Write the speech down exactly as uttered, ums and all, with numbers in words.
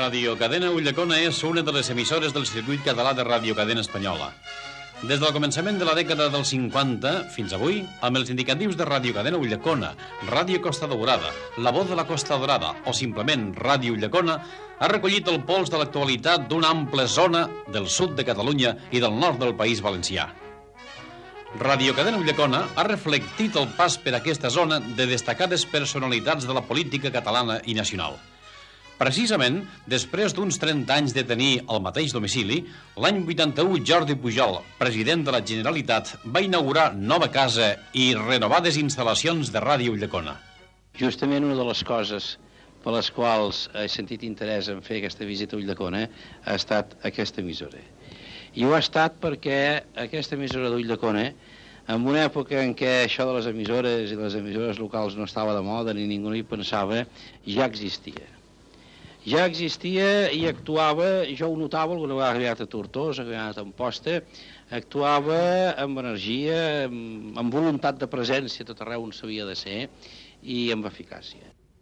Radio Cadena Ulldecona és una de les emissores del circuit català de Radio Cadena Espanyola. Des del començament de la dècada dels cinquanta fins avui, amb els indicatius de Radio Cadena Ulldecona, Ràdio Costa Daurada, La Voz de la Costa Dorada o simplement Ràdio Ulldecona, ha recollit el pols de l'actualitat d'una ampla zona del sud de Catalunya i del nord del País Valencià. Radio Cadena Ulldecona ha reflectit el pas per aquesta zona de destacades personalitats de la política catalana i nacional. Precisament, després d'uns trenta anys de tenir el mateix domicili, l'any vuitanta-u Jordi Pujol, president de la Generalitat, va inaugurar nova casa i renovades instal·lacions de Ràdio Ulldecona. Justament una de les coses per les quals he sentit interès en fer aquesta visita a Ulldecona ha estat aquesta emissora. I ho ha estat perquè aquesta emissora d'Ulldecona, en una època en què això de les emissores i les emissores locals no estava de moda ni ningú hi pensava, ja existia. Ja existia i actuava, jo ho notava, alguna vegada he anat a Tortosa, he anat a Amposta, actuava amb energia, amb, amb voluntat de presència tot arreu on s'havia de ser i amb eficàcia.